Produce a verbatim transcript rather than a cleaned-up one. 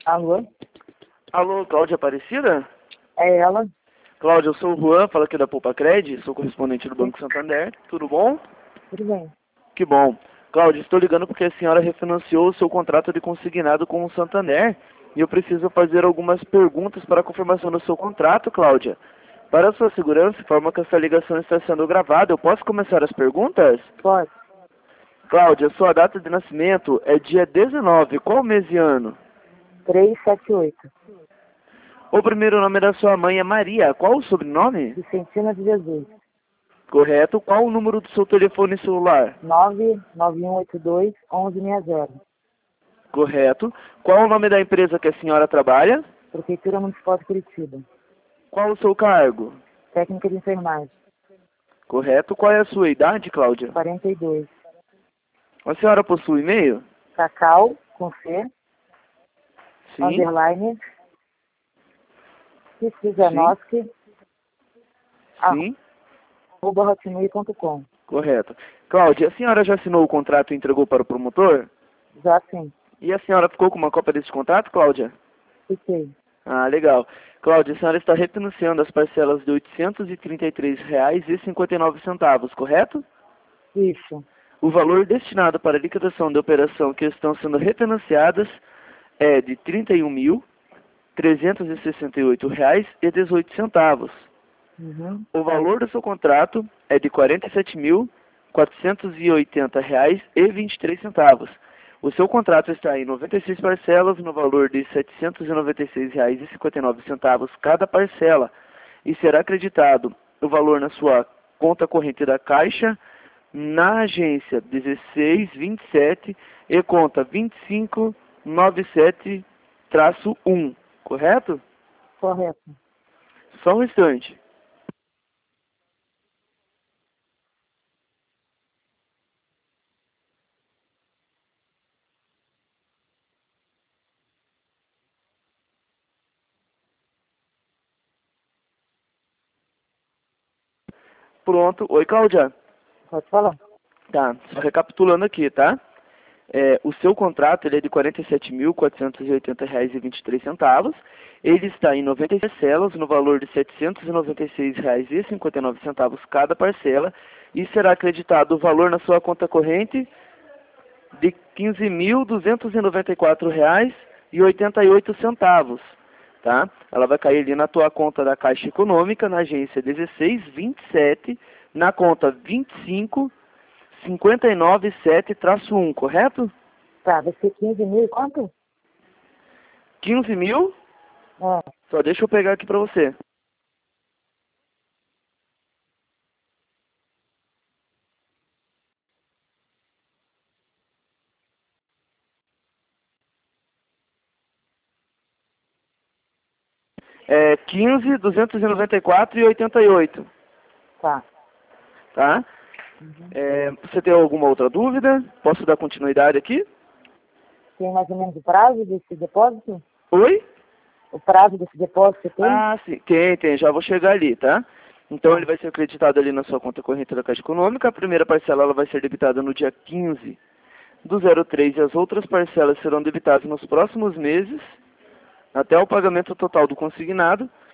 Alô? Alô, Cláudia Aparecida? É ela? Cláudia, eu sou o Juan, falo aqui da Poupa Cred, sou correspondente do Banco Santander. Tudo bom? Tudo bem. Que bom. Cláudia, estou ligando porque a senhora refinanciou o seu contrato de consignado com o Santander e eu preciso fazer algumas perguntas para a confirmação do seu contrato, Cláudia. Para a sua segurança, informa que essa ligação está sendo gravada. Eu posso começar as perguntas? Pode. Cláudia, sua data de nascimento é dia dezenove. Qual mês e ano? três sete oito. O primeiro nome da sua mãe é Maria. Qual o sobrenome? Vicentina de Jesus. Correto. Qual o número do seu telefone celular? nove nove um oito dois, onze sessenta. Correto. Qual o nome da empresa que a senhora trabalha? Prefeitura Municipal de Curitiba. Qual o seu cargo? Técnica de enfermagem. Correto. Qual é a sua idade, Cláudia? quarenta e dois. A senhora possui e-mail? Cacau, com C, Sim. underline, Kizanoski, Sim. arroba hotmail ponto com. Correto. Cláudia, a senhora já assinou o contrato e entregou para o promotor? Já sim. E a senhora ficou com uma cópia desse contrato, Cláudia? Fiquei. Ah, legal. Cláudia, a senhora está refinanciando as parcelas de oitocentos e trinta e três reais e cinquenta e nove centavos, correto? Isso. O valor destinado para a liquidação da operação que estão sendo refinanciadas é de trinta e um mil, trezentos e sessenta e oito reais e dezoito centavos. Uhum. O valor do seu contrato é de quarenta e sete mil, quatrocentos e oitenta reais e vinte e três centavos. O seu contrato está em noventa e seis parcelas no valor de setecentos e noventa e seis reais e cinquenta e nove centavos cada parcela e será acreditado o valor na sua conta corrente da Caixa na agência dezesseis vinte e sete e conta vinte e cinco noventa e sete traço um, correto? Correto. Só um instante. Pronto. Oi, Cláudia. Pode falar. Tá, só recapitulando aqui, tá? É, o seu contrato ele é de quarenta e sete mil, quatrocentos e oitenta reais e vinte e três centavos. Ele está em noventa e seis parcelas no valor de setecentos e noventa e seis reais e cinquenta e nove centavos cada parcela e será acreditado o valor na sua conta corrente de quinze mil, duzentos e noventa e quatro reais e oitenta e oito centavos, tá? Ela vai cair ali na tua conta da Caixa Econômica, na agência dezesseis vinte e sete, na conta vinte e cinco cinquenta e nove sete traço um, correto? Tá, vai ser quinze mil e quanto? quinze mil? É. Só deixa eu pegar aqui pra você. É quinze, duzentos e noventa e quatro e oitenta e oito, Tá. tá? Uhum. É, você tem alguma outra dúvida? Posso dar continuidade aqui? Tem mais ou menos o prazo desse depósito? Oi? O prazo desse depósito você tem? Ah, sim. Tem, tem. Já vou chegar ali, tá? Então ele vai ser acreditado ali na sua conta corrente da Caixa Econômica. A primeira parcela ela vai ser debitada no dia quinze do zero três e as outras parcelas serão debitadas nos próximos meses, até o pagamento total do consignado.